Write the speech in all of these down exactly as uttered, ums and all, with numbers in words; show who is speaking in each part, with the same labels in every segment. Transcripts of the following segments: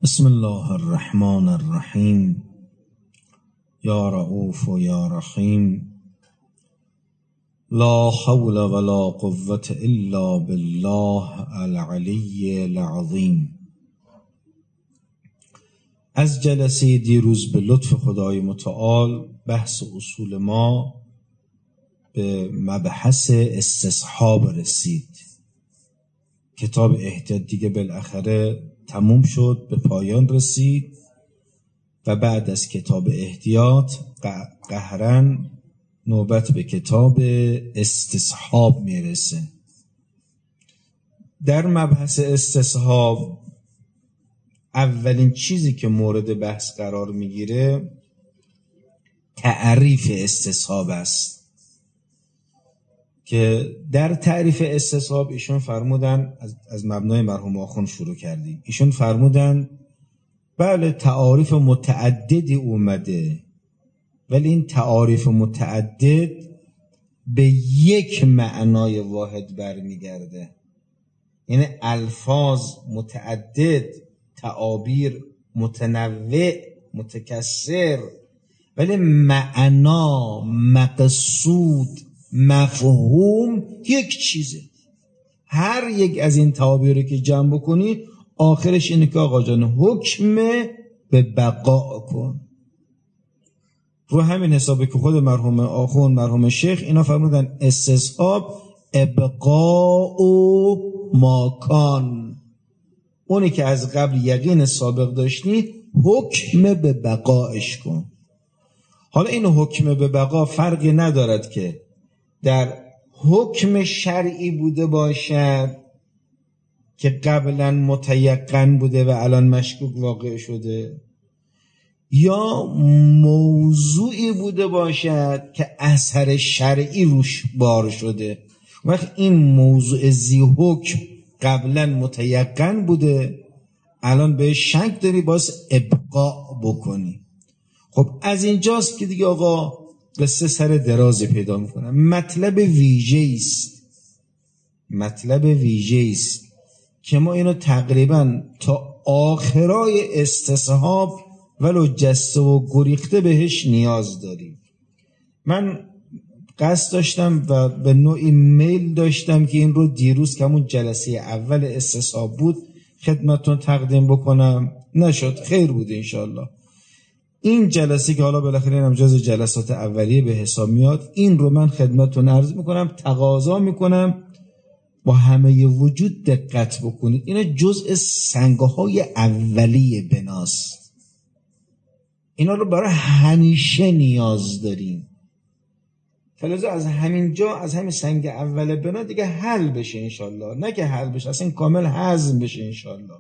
Speaker 1: بسم الله الرحمن الرحیم. یا رؤوف و یا رحیم. لا حول ولا قوة الا بالله العلی العظیم. از جلسه دیروز به لطف خدای متعال بحث اصول ما به مبحث استصحاب رسید. کتاب احتیاط دیگه بالاخره تموم شد، به پایان رسید و بعد از کتاب احتیاط قهراً نوبت به کتاب استصحاب میرسه. در مبحث استصحاب اولین چیزی که مورد بحث قرار میگیره تعریف استصحاب است که در تعریف استصحاب ایشون فرمودن، از, از مبنای مرحوم آخوند شروع کردیم، ایشون فرمودن بله تعاریف متعددی اومده، ولی این تعاریف متعدد به یک معنای واحد برمیگرده. یعنی الفاظ متعدد، تعابیر متنوع متکثر، ولی معنا، مقصود، مفهوم یک چیزه. هر یک از این تعابیر که جمع بکنی آخرش اینه که آقا جان حکم به بقا کن. رو همین حسابه که خود مرحوم آخوند، مرحوم شیخ اینا فرمودن استصحاب ابقاء و ماکان، اونی که از قبل یقین سابق داشتی حکم به بقاش کن. حالا این حکم به بقا فرقی ندارد که در حکم شرعی بوده باشد که قبلا متیقن بوده و الان مشکوک واقع شده، یا موضوعی بوده باشد که اثر شرعی روش بار شده. وقت این موضوع ذی حکم قبلا متیقن بوده، الان به شک داری باز ابقاء بکنی. خب از اینجاست که دیگه آقا قصه سر درازی پیدا میکنه. مطلب ویژه است، مطلب ویژه است که ما اینو تقریبا تا آخرای استصحاب ولو جسته و گریخته بهش نیاز داریم. من قصد داشتم و به نوعی میل داشتم که این رو دیروز که همون جلسه اول استصحاب بود خدمتون تقدیم بکنم، نشد، خیر بود انشالله. این جلسه که حالا بالاخره اینم جز جلسات اولیه به حساب میاد، این رو من خدمتتون عرض میکنم، تقاضا میکنم با همه وجود دقت بکنید. اینا جزء سنگهای اولیه بناست، اینا رو برای همیشه نیاز داریم. فلذا از همین جا، از همین سنگ اول بنا دیگه حل بشه انشالله، نه که حل بشه، اصلا کامل هضم بشه انشالله،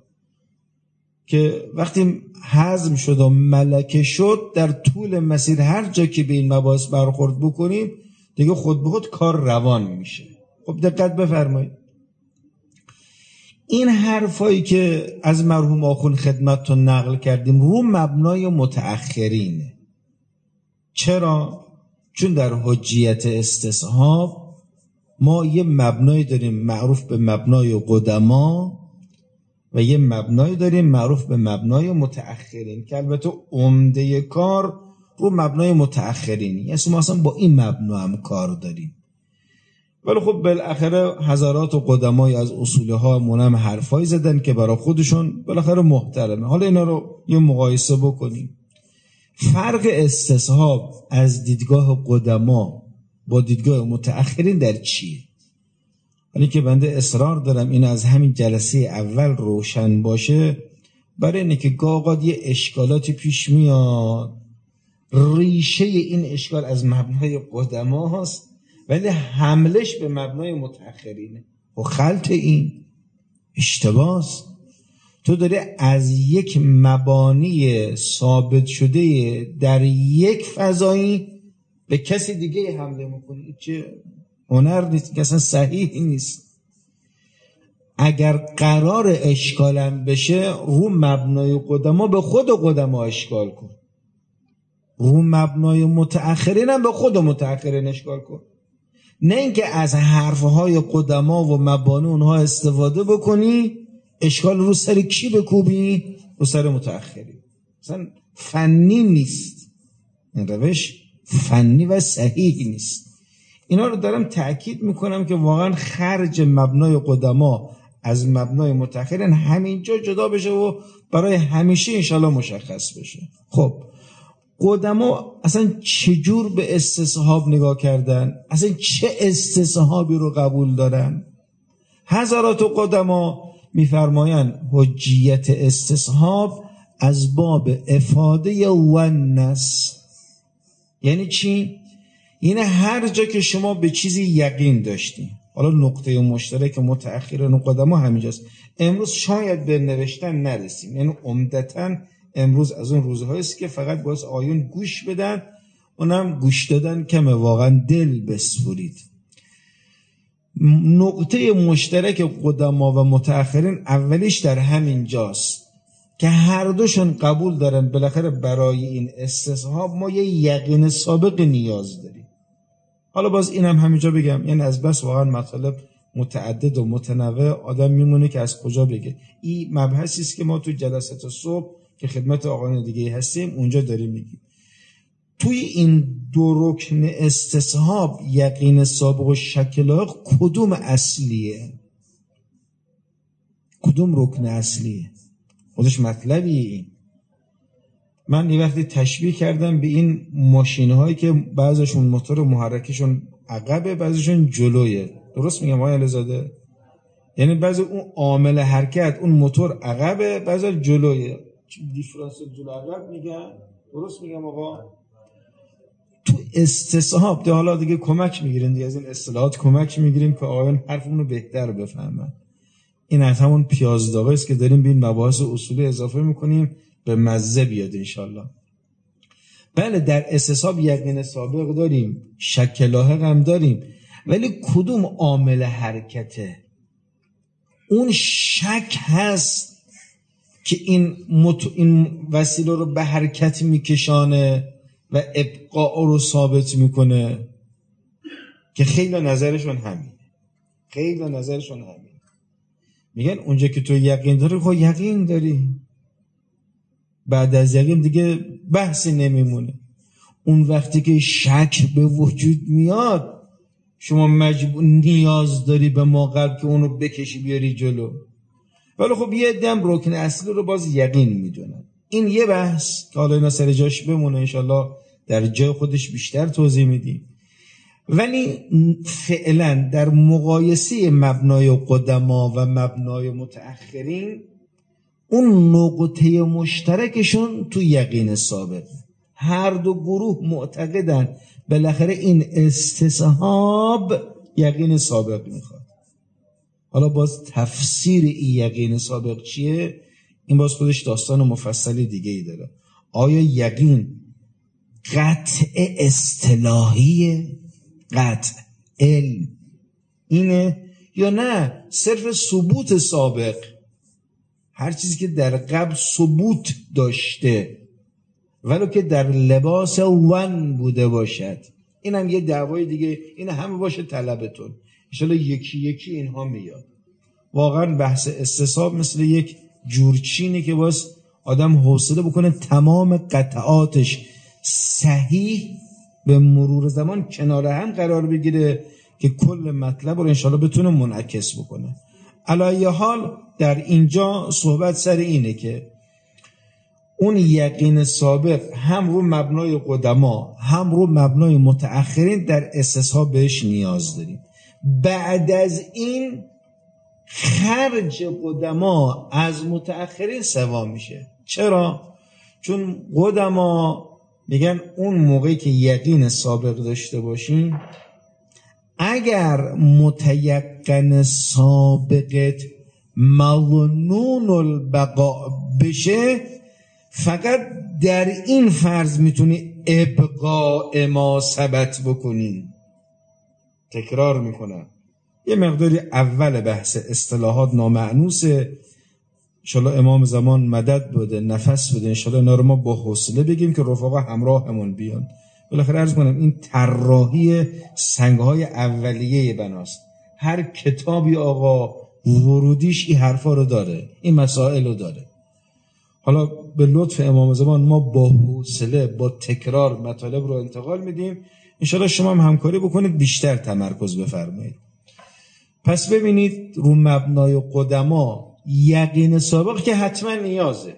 Speaker 1: که وقتی هضم شد و ملکه شد در طول مسیر هر جا که به این مباحث برخورد بکنیم دیگه خود به خود کار روان میشه. خب دقت بفرمایید، این حرفایی که از مرحوم آخوند خدمتتون نقل کردیم رو مبنای متأخرینه. چرا؟ چون در حجیت استصحاب ما یه مبنای داریم معروف به مبنای قدما و یه مبنای داریم معروف به مبنای متأخرین که البته عمده کار رو مبنای متأخرینی، یعنی ما اصلا با این مبنا هم کار داریم. ولی خب بالاخره حضرات و قدمای از اصوله ها منم حرفای زدن که برای خودشون بالاخره محترمه. حالا اینا رو یه مقایسه بکنیم. فرق استصحاب از دیدگاه قدما با دیدگاه متأخرین در چیه؟ ولی که بنده اصرار دارم این از همین جلسه اول روشن باشه، برای اینه که گاهی یه اشکالاتی پیش میاد، ریشه این اشکال از مبنای قدما هست ولی حملش به مبنای متأخرینه. و خلط این اشتباهست. تو داری از یک مبانی ثابت شده در یک فضایی به کسی دیگه حمله میکنی، چه هنر نیست که اصلا صحیح نیست. اگر قرار اشکالم بشه رو مبنای قدما به خود قدما اشکال کن، رو مبنای متأخرین هم به خود متأخرین اشکال کن، نه اینکه از حرفهای قدما و مبانی اونها استفاده بکنی اشکال رو سر کی بکوبی؟ رو سر متأخرین. مثلا فنی نیست، این روش فنی و صحیح نیست. اینا رو دارم تأکید میکنم که واقعا خرج مبنای قدما از مبنای متأخرین همینجا جدا بشه و برای همیشه انشالله مشخص بشه. خب قدما اصلا چجور به استصحاب نگاه کردن؟ اصلا چه استصحابی رو قبول دارن؟ حضرات قدما میفرمایند حجیت استصحاب از باب افاده و نس. یعنی چی؟ یعنی هر جا که شما به چیزی یقین داشتی، حالا نقطه مشترک متأخرین و قدما همینجاست. امروز شاید به نوشتن نرسیم، یعنی عمدتاً امروز از اون روزهایی است که فقط باید آیون گوش بدن، اونم گوش دادن کمه، واقعا دل بسپرید. نقطه مشترک قدما و متأخرین اولیش در همین جاست که هر دوشون قبول دارن بالاخره برای این استصحاب ما یه یقین سابق نیاز داریم. حالا باز اینم همینجا بگم، یعنی از بس واقعا مطالب متعدد و متنوع آدم میمونه که از کجا بگه. این مبحثی است که ما تو جلسات صبح که خدمت آقایان دیگه هستیم اونجا داریم میگیم. توی این دو رکن استصحاب یقین سابق و شک لایق کدوم اصلیه؟ کدوم رکن اصلیه؟ خودش مطلبی این. من یه وقتی تشبیه کردم به این ماشینه هایی که بعضشون موتور محرکشون عقبه بعضشون جلویه. درست میگم آقای علیزاده؟ یعنی بعضی اون عامل حرکت اون موتور عقبه بعضی جلویه. دیفرانسیل جلو عقب میگن. درست میگم آقا؟ تو استصحاب ده حالا دیگه کمک میگیرین دیگه، از این اصطلاحات کمک میگیریم که آقایان حرفمون رو بهتر بفهمن. این از همون پیازداغی است که داریم به این مباحث اصولی اضافه میکنیم به مزه بیاد انشالله. بله در استصحاب یقین سابق داریم، شک لاحق هم داریم، ولی کدوم عامل حرکته؟ اون شک هست که این, مت... این وسیله رو به حرکت میکشانه و ابقاء رو ثابت میکنه، که خیلی نظرشون همینه. خیلی نظرشون همینه. میگن اونجا که تو یقین داری خب یقین داری، بعد از یقین دیگه بحثی نمیمونه. اون وقتی که شک به وجود میاد شما مجبور نیاز داری به ما قبل که اونو بکشی بیاری جلو. ولی خب یه دم رکن اصلی رو باز یقین میدونن. این یه بحث که حالا اینا سر جاش بمونه، انشالله در جای خودش بیشتر توضیح میدیم. ولی فعلا در مقایسه مبنای قدما و مبنای متأخرین اون نقطه مشترکشون تو یقین سابق. هر دو گروه معتقدن بالاخره این استصحاب یقین سابق میخواد. حالا باز تفسیر این یقین سابق چیه؟ این باز خودش داستان مفصلی دیگه ای داره. آیا یقین قطع اصطلاحیه، قطع علم اینه، یا نه صرف ثبوت سابق؟ هر چیزی که در قبل ثبوت داشته ولو که در لباس ون بوده باشد، این هم یه دعوای دیگه. این همه باشه طلبتون انشالله یکی یکی اینها میاد. واقعا بحث استصحاب مثل یک جورچینی که باز آدم حوصله بکنه تمام قطعاتش صحیح به مرور زمان کنار هم قرار بگیره که کل مطلب رو انشالله بتونه منعکس بکنه. علی حال در اینجا صحبت سر اینه که اون یقین سابق هم رو مبنای قدما هم رو مبنای متأخرین در استصحاب بهش نیاز داریم. بعد از این خرج قدما از متأخرین سوا میشه. چرا؟ چون قدما میگن اون موقعی که یقین سابق داشته باشین، اگر متیقن سابقت مظنون البقاء بشه، فقط در این فرض میتونی ابقاء ما ثبت بکنین. تکرار میکنم، یه مقداری اول بحث اصطلاحات نامعنوسه. انشالله امام زمان مدد بده، نفس بده، انشالله اینا رو ما با حوصله بگیم که رفقا همراه همون بیان. بالاخره عرض کنم این طراحی سنگهای اولیه بناست. هر کتابی آقا ورودیش این حرفا رو داره، این مسائل رو داره. حالا به لطف امام زمان ما با حوصله با تکرار مطالب رو انتقال میدیم، انشاءالله شما هم همکاری بکنید بیشتر تمرکز بفرمایید. پس ببینید رو مبنای قدما یقین سابق که حتما نیازه.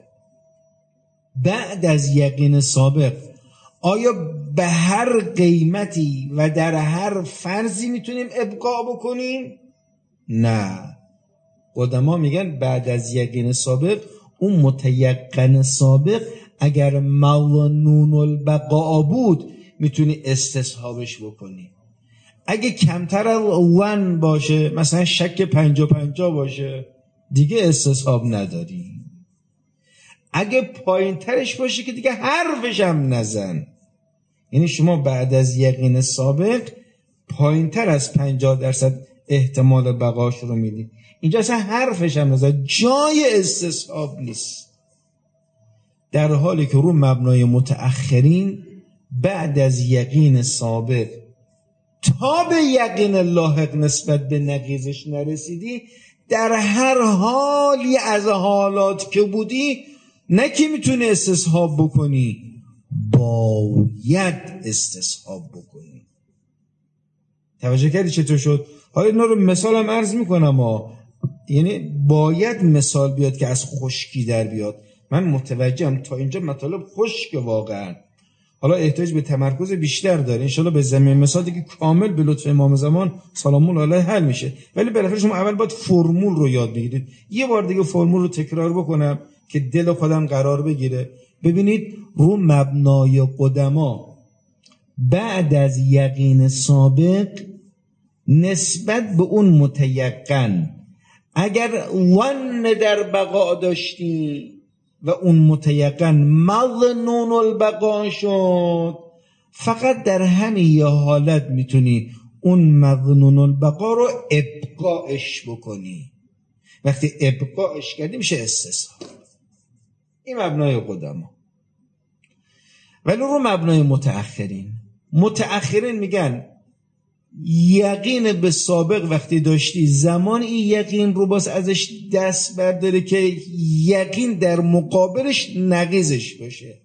Speaker 1: بعد از یقین سابق آیا به هر قیمتی و در هر فرضی میتونیم ابقا بکنیم؟ نه. قدما میگن بعد از یقین سابق اون متیقن سابق اگر مظنون البقاء بود میتونی استصحابش بکنی. اگه کمتر از ون باشه، مثلا شک پنجا پنجا باشه، دیگه استصحاب نداری. اگه پایین ترش باشه که دیگه حرفش هم نزن. یعنی شما بعد از یقین سابق پایین تر از پنجاه درصد احتمال بقاش رو میدی، اینجا اصلا حرفش هم نزن، جای استصحاب نیست. در حالی که رو مبنای متأخرین بعد از یقین سابق تا به یقین لاحق نسبت به نقیضش نرسیدی، در هر حالی از حالات که بودی نه که میتونی استصحاب بکنی، باید استصحاب بکنی. توجه کردی چطور شد؟ حالا اینا رو مثال هم عرض میکنم ها. یعنی باید مثال بیاد که از خشکی در بیاد. من متوجهم تا اینجا مطالب خشک واقعا، حالا احتیاج به تمرکز بیشتر داره. انشالله به زمین مثال دیگه کامل به لطف امام زمان سلام الله علیه حل میشه. ولی بالاخره شما اول باید فرمول رو یاد بگیرید. یه بار دیگه فرمول رو تکرار بکنم که دل خودم قرار بگیره. ببینید رو مبنای قدما بعد از یقین سابق نسبت به اون متیقن اگر ون در بقا داشتی و اون متیقن مظنون البقا شد، فقط در همین یه حالت میتونی اون مظنون البقا رو ابقاش بکنی. وقتی ابقاش کردی میشه استصحاب. این مبنای قدما. ولی رو مبنای متأخرین، متأخرین میگن یقین به سابق وقتی داشتی، زمان این یقین رو باز ازش دست برداره که یقین در مقابلش نقیضش باشه.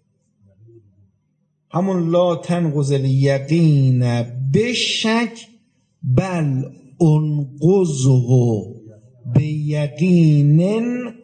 Speaker 1: همون لا تنقض الیقین بشک بل انقضه به یقین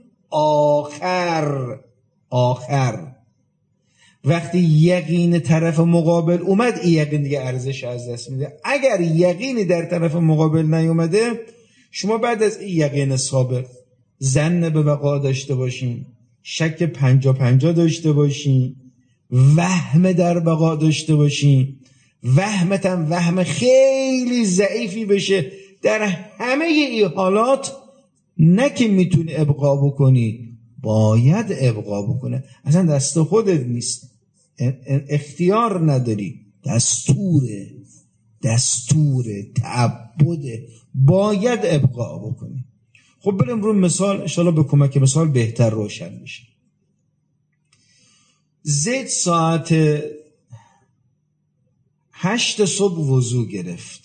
Speaker 1: آخر. آخر وقتی یقین طرف مقابل اومد، این یقین دیگه ارزش از دست میده. اگر یقینی در طرف مقابل نیومده، شما بعد از این یقین سابق ظن به بقا داشته باشین، شک پنجا پنجا داشته باشین، وهم در بقا داشته باشین، وهمت هم وهم خیلی ضعیفی بشه، در همه این حالات نه که میتونی ابقا بکنی، باید ابقا بکنه. اصلا دست خودت نیست، اختیار نداری، دستوره، دستوره، تعبده، باید ابقا بکنی. خب بریم رو مثال، انشاءالله به کمک مثال بهتر روشن میشه. زید ساعت هشت صبح وضو گرفت.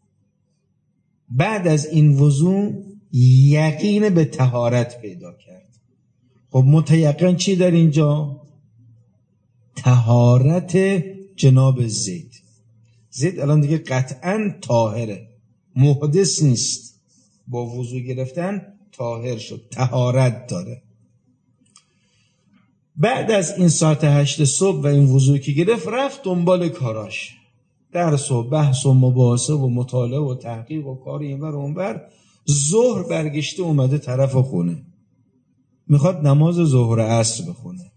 Speaker 1: بعد از این وضو یقین به طهارت پیدا کرد. خب متیقن چی در اینجا؟ طهارت جناب زید. زید الان دیگه قطعا طاهره، محدث نیست، با وضو گرفتن طاهر شد، طهارت داره. بعد از این ساعت هشت صبح و این وضوعی که گرفت، رفت دنبال کاراش، درس و بحث و مباحثه و مطالعه و تحقیق و کار اینور و اونور. ظهر برگشته اومده طرف خونه، میخواد نماز ظهر عصر بخونه.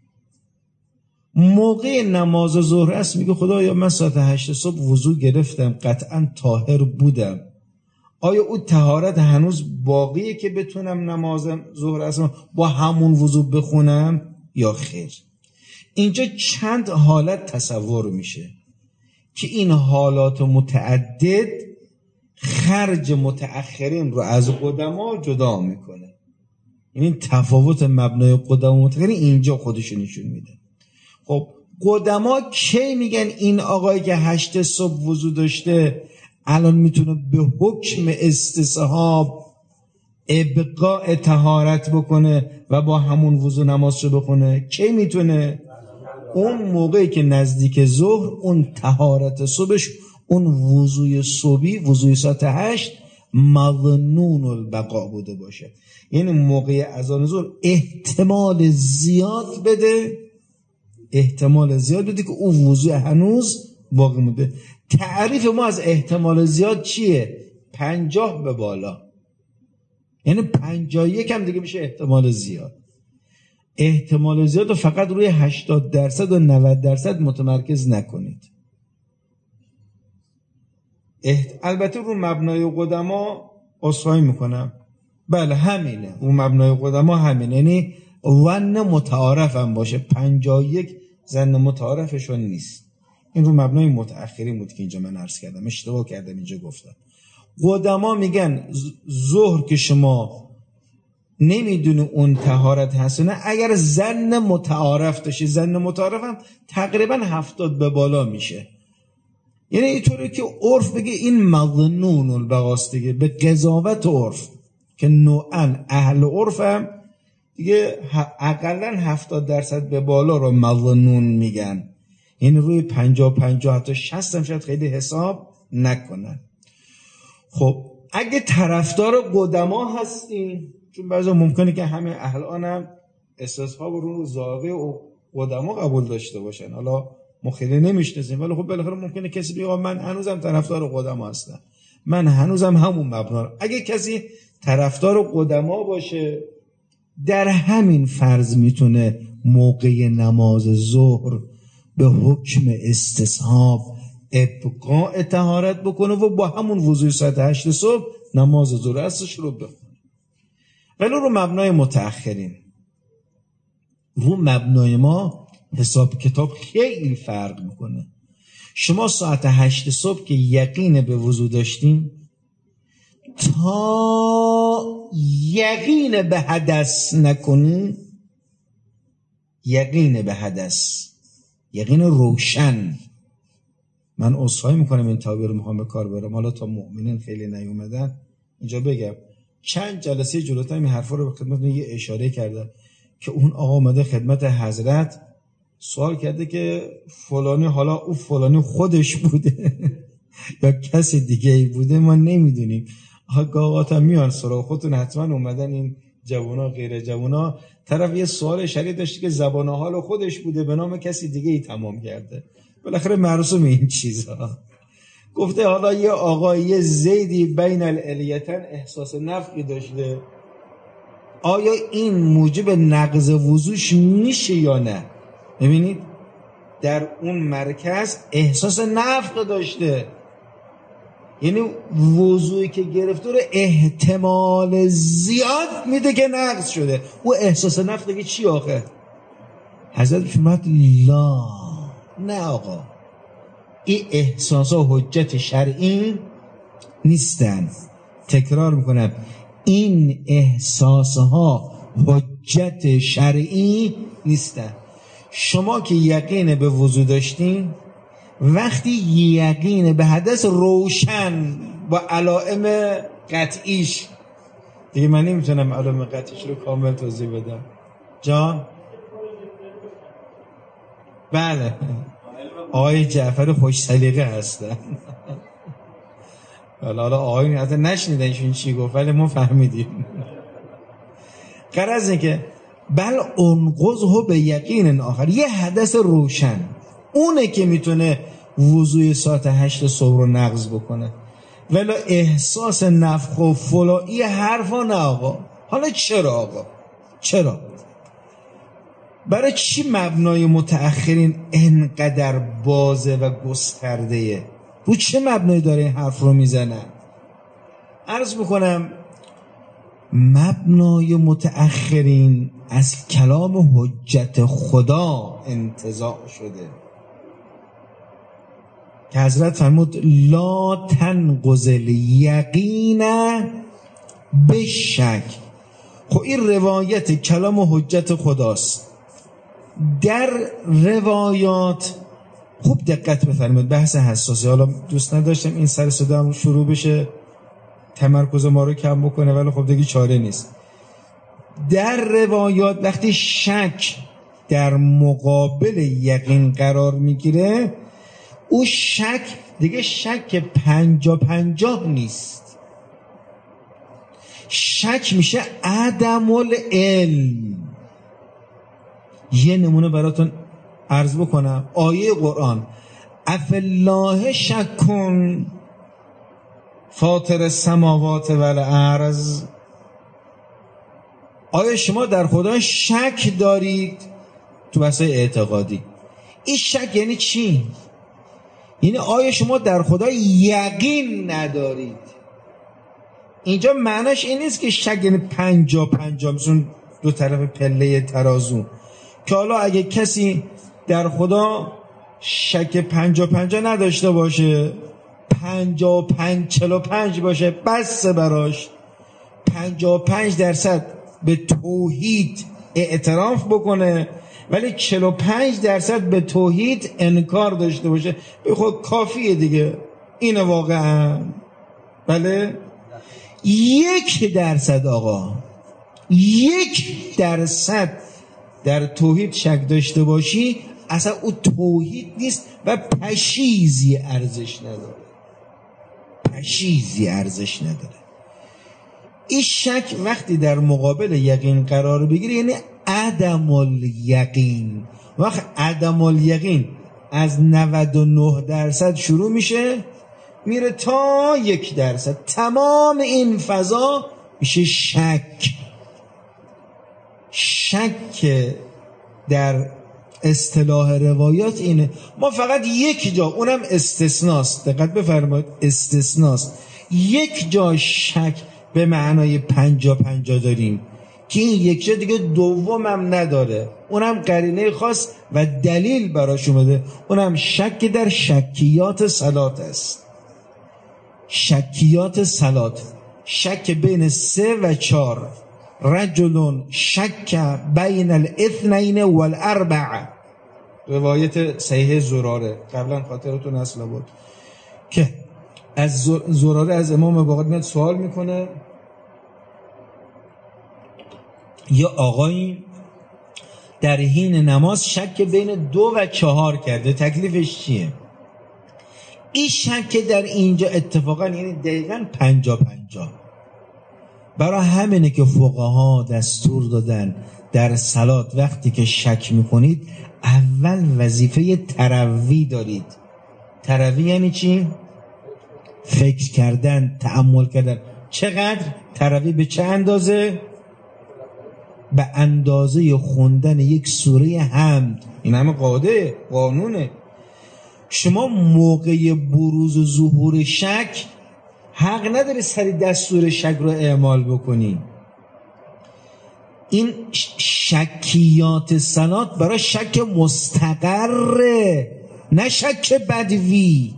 Speaker 1: موقع نماز ظهر عصر میگه خدایا من ساعت هشت صبح وضو گرفتم، قطعا طاهر بودم، آیا اون طهارت هنوز باقیه که بتونم نماز ظهر عصر با همون وضو بخونم یا خیر؟ اینجا چند حالت تصور میشه که این حالات متعدد خرج متأخرین رو از قدما جدا میکنه. این تفاوت مبنای قدما و متأخرین اینجا خودشو نشون میده. خب قدما کی میگن این آقایی که هشت صبح وضو داشته الان میتونه به حکم استصحاب ابقاء طهارت بکنه و با همون وضو نمازشو بخونه؟ کی میتونه؟ اون موقعی که نزدیک ظهر اون طهارت صبحش، اون وضوی صبحی، وضوی ساعت هشت مظنون البقا بوده باشه. یعنی موقع اذان ظهر احتمال زیاد بده، احتمال زیاد بده که اون وضوی هنوز باقی مونده. تعریف ما از احتمال زیاد چیه؟ پنجاه به بالا. یعنی پنجاه یک هم دیگه میشه احتمال زیاد. احتمال زیاد رو فقط روی هشتاد درصد و نود درصد متمرکز نکنید. احت... البته رو مبنای قدما اصلاحی میکنم، بله همینه، رو مبنای قدما همینه، یعنی ظن متعارف هم باشه، پنجاه و یک ظن متعارفشون نیست. این رو مبنای متأخرین بود که اینجا من عرض کردم، اشتباه کردم اینجا گفتم. قدما میگن ظهر که شما نمیدونی اون طهارت هست نه، اگر ظن متعارف داشتی، ظن متعارف هم تقریبا هفتاد به بالا میشه. یعنی اینطوری که عرف بگه این مظنون البقاست دیگه، به قضاوت عرف که نوعا اهل عرف هم دیگه اقلا هفتاد درصد به بالا رو مظنون میگن. یعنی روی پنجاه پنجاه حتی شصت هم شاید خیلی حساب نکنن. خب اگه طرفدار قدما هستین، چون بعضا ممکنه که همه اهل آن هم استصحاب رو رو زاویه و قدما قبول داشته باشن، حالا ما خیلی نمیشناسیم، ولی خب بالاخره ممکنه کسی بگه من هنوزم طرفدار قدما هستم، من هنوزم همون مبنا. اگه کسی طرفدار قدما باشه، در همین فرض میتونه موقع نماز ظهر به حکم استصحاب ابقاء طهارت بکنه و با همون وضوی ساعت هشت صبح نماز ظهر اصلش رو بخونه. ولی رو مبنای متأخرین، رو مبنای ما حساب کتاب خیلی فرق میکنه. شما ساعت هشت صبح که یقین به وضو داشتین، تا یقین به حدث نکنی، یقین به حدث، یقین روشن، من عذرخواهی میکنم این تعبیر میخوام به کار برم، حالا تا مؤمنین خیلی نیومدن اینجا بگم. چند جلسه جلوتر این حرفا رو به خدمتتون یه اشاره کرده که اون آقا اومده خدمت حضرت سوال کرده که فلانی، حالا او فلانی خودش بوده یا کسی دیگه ای بوده ما نمیدونیم. آقات هم میان سراغ خودتون حتما اومدن این جوانا غیر جوانا، طرف یه سوال شریع داشته که زبان حال خودش بوده به نام کسی دیگه ای تمام کرده. بالاخره مرسوم این چیزها. گفته حالا یه آقای یه زیدی بین الالیتن احساس نفقی داشته، آیا این موجب نقض وضوش میشه یا نه؟ ببینید در اون مرکز احساس نفق داشته، یعنی وضوعی که گرفته رو احتمال زیاد میده که نقض شده. او احساس نفق که چی آخه؟ حضرت فرمود لا، نه آقا، این احساس ها حجت شرعی نیستن. تکرار میکنم، این احساس ها حجت شرعی نیستن. شما که یقین به وضو داشتین، وقتی یقین به حدث روشن با علائم قطعیش، دیگه من نمیتونم علائم قطعیش رو کامل توضیح بدم جان. بله آقای جعفر خوش سلیقه هستن. بله حالا آقای حتی نشنیدنشون چی گفت ولی ما فهمیدیم. غرض اینه که بل انقضه به یقین آخر، یه حدث روشن اونه که میتونه وضوی ساعت هشت صبح رو نقض بکنه، ولی احساس نفخ و فلایی حرفا نه آقا. حالا چرا آقا؟ چرا؟ برای چی مبنای متأخرین انقدر بازه و گسترده‌ایه؟ رو چه مبنایی داره این حرف رو میزنن؟ عرض میکنم مبنای متأخرین از کلام حجت خدا انتزاع شده که حضرت فرمود لا تنقض الیقین بشک. خب این روایت کلام حجت خداست. در روایات خوب دقت بفرمایید، بحث حساسی، حالا دوست نداشتم این سر صدا شروع بشه تمرکز ما رو کم بکنه، ولی خب دیگه چاره نیست. در روایات وقتی شک در مقابل یقین قرار میگیره، او شک دیگه شک پنجا پنجاه نیست، شک میشه عدم العلم. یه نمونه براتون عرض بکنم. آیه قرآن افالله شکون فاطر السماوات والارض، آیا شما در خدا شک دارید؟ تو بحث‌های اعتقادی این شک یعنی چی؟ یعنی آیا شما در خدا یقین ندارید؟ اینجا معناش این نیست که شک یعنی پنجا پنجا مثل دو طرف پله ترازو، که حالا اگه کسی در خدا شک پنجا پنجا نداشته باشه، پنجا و پنج چل و پنج باشه، بس براش پنجا و پنج درصد به توحید اعتراف بکنه ولی چل و پنج درصد به توحید انکار داشته باشه، به خود کافیه دیگه. اینه واقعا. بله یک درصد آقا، یک درصد در توحید شک داشته باشی، اصلا او توحید نیست و پشیزی ارزش نداره، پشیزی ارزش نداره. این شک وقتی در مقابل یقین قرار بگیره یعنی عدم الیقین. وقت عدم الیقین از نود و نه درصد شروع میشه میره تا یک درصد، تمام این فضا میشه شک. شک در اصطلاح روایات اینه. ما فقط یک جا، اونم استثناست، دقت بفرمایید، استثناست، یک جا شک به معنای پنجا پنجا داریم که این یک جا دیگه دومم نداره، اونم قرینه خاص و دلیل براش اومده، اونم شک در شکیات صلات است. شکیات صلات، شک بین سه و چار. رجل شک بین الاثنین والاربع، روایت صحیح زراره، قبلا خاطرتون اصلا بود که از زراره از امام باقر میاد سوال میکنه، یا آقایی در حین نماز شک بین دو و چهار کرده، تکلیفش چیه؟ این شک در اینجا اتفاقا یعنی دقیقا پنجا پنجا. برای همینه که فقها دستور دادن در صلات وقتی که شک میکنید اول وظیفه تروی دارید. تروی یعنی چی؟ فکر کردن، تأمل کردن. چقدر؟ تروی به چه اندازه؟ به اندازه خوندن یک سوره حمد. این همه قاعده قانونه. شما موقع بروز و ظهور شک حق نداری سری دستور شک رو اعمال بکنی. این شکیات صلات برای شک مستقره، نه شک بدوی.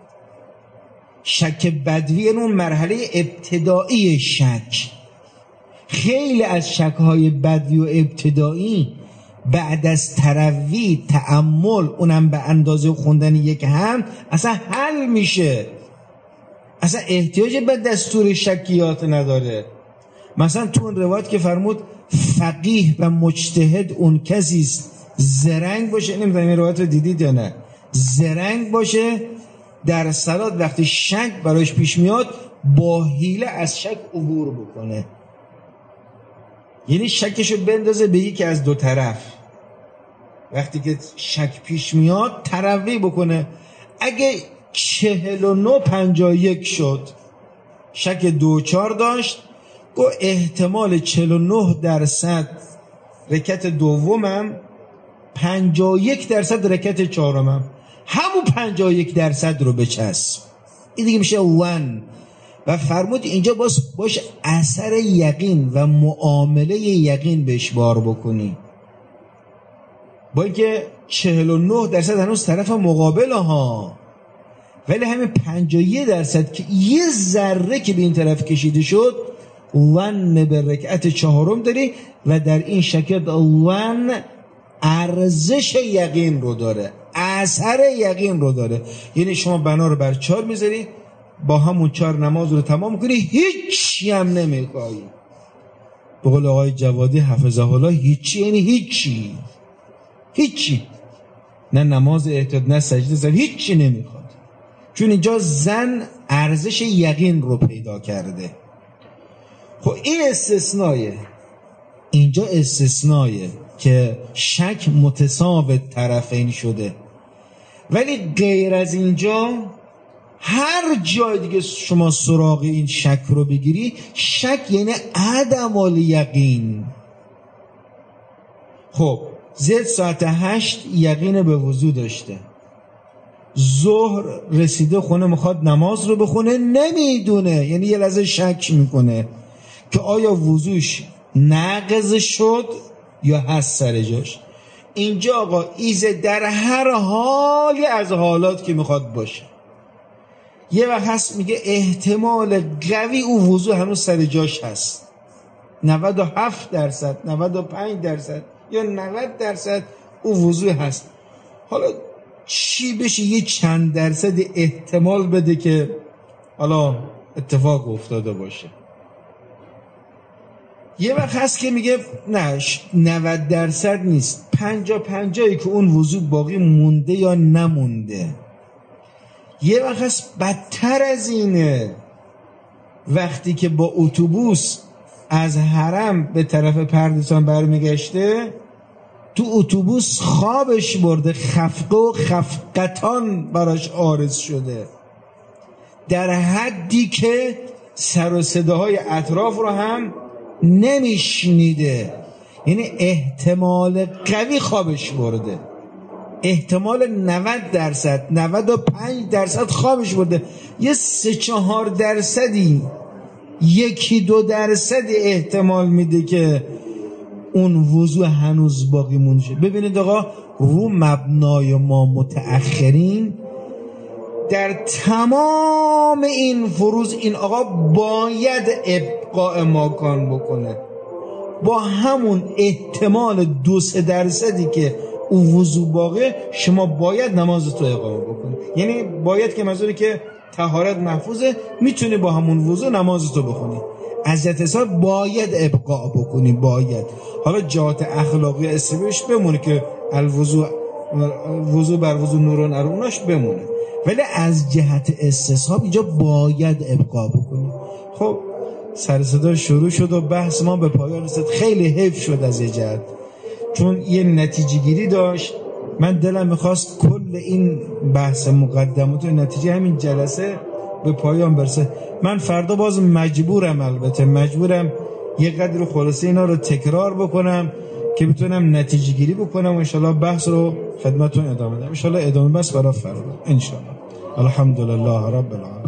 Speaker 1: شک بدوی یعنی اون مرحله ابتدایی شک. خیلی از شک‌های بدوی و ابتدایی بعد از تروی، تأمل، اونم به اندازه خوندن یک هم اصلا حل میشه، اصلا احتیاج به دستور شکیات نداره. مثلا تو اون روایت که فرمود فقیه و مجتهد اون کسی است زرنگ باشه، نمیدونم این روایت رو دیدید یا نه، زرنگ باشه در صلات وقتی شک براش پیش میاد با حیله از شک عبور بکنه. یعنی شکشو بندازه به یکی از دو طرف. وقتی که شک پیش میاد تروی بکنه. اگه چهل و نه پنجاه و یک شد، شک دو چار داشت، گو احتمال چهل و نه درصد رکعت دومم، پنجاه و یک درصد رکعت چهارمم، همون پنجاه و یک درصد رو بچسب. این دیگه میشه ون. و فرمود اینجا باش باش اثر یقین و معامله یقین بهش بار بکنی. با اینکه چهل و نه درصد هنوز طرف مقابل ها، ولی همین پنجاه و یک درصد که یه ذره که به این طرف کشیده شد، ون به رکعت چهارم داری و در این شکل ون ارزش یقین رو داره، اثر یقین رو داره. یعنی شما بنا رو بر چهار میذاری، با همون چهار نماز رو تمام کنی، هیچی هم نمیخوای. به قول آقای جوادی حفظه الله، هیچی یعنی هیچی، هیچی، نه نماز احتیاط نه سجده زن، هیچی نمیخواد. چون اینجا زن ارزش یقین رو پیدا کرده. خب این استثنایه، اینجا استثنایه که شک متساوت طرفین شده. ولی غیر از اینجا هر جای دیگه شما سراغ این شک رو بگیری، شک یعنی عدم الیقین. خب زید ساعت هشت یقین به وضو داشته، ظهر رسیده خونه میخواد نماز رو بخونه، نمیدونه، یعنی یه لحظه شک میکنه که آیا وضوش ناقض شد یا هست سر جاش. اینجا آقا ایزه در هر حالی از حالات که میخواد باشه، یه وقت هست میگه احتمال قوی او وضو هنوز سر جاش هست، نود و هفت درصد، نود و پنج درصد یا نود درصد او وضو هست. حالا چی بشه یه چند درصد احتمال بده که حالا اتفاق افتاده باشه. یه وقت هست که میگه نه نود درصد نیست، پنجا پنجایی که اون وضو باقی مونده یا نمونده. یه وقت هست بدتر از اینه، وقتی که با اتوبوس از حرم به طرف پردیسان برمیگشته، تو اتوبوس خوابش برده، خفقه و خفقتان براش عارض شده، در حدی که سر و صداهای اطراف رو هم نمیشنیده. یعنی احتمال قوی خوابش برده، احتمال نود درصد، نود و پنج درصد خوابش برده. یه سه چهار درصدی، یکی دو درصدی احتمال میده که اون وضو هنوز باقی مونده شه. ببینید آقا، رو مبنای ما متأخرین در تمام این فروض این آقا باید ابقاء ماکان بکنه، با همون احتمال دو سه درصدی که اون وضو باقی، شما باید نماز تو اقامه بکنی. یعنی باید که منظوری که طهارت محفوظه، میتونی با همون وضو نماز تو بخونی. از حساب باید ابقاء بکنی، باید. حالا جهات اخلاقی استبیش بمونه که الوضو وضو بر وضو نورون اروناش بمونه، ولی از جهت استصحاب اینجا باید ابقاء بکنی. خب سر صدا شروع شد و بحث ما به پایان رسید. خیلی حیف شد از یه جهت، چون یه نتیجه گیری داشت. من دلم میخواست کل این بحث مقدمات و نتیجه همین جلسه به پایان برسه. من فردا باز مجبورم، البته مجبورم یه قدر خلاصه اینا رو تکرار بکنم که بتونم نتیجه گیری بکنم و انشالله بحث رو خدمتون ادامه بدم. انشالله ادامه بس برای فردا انشالله. الحمدلله رب العالمین.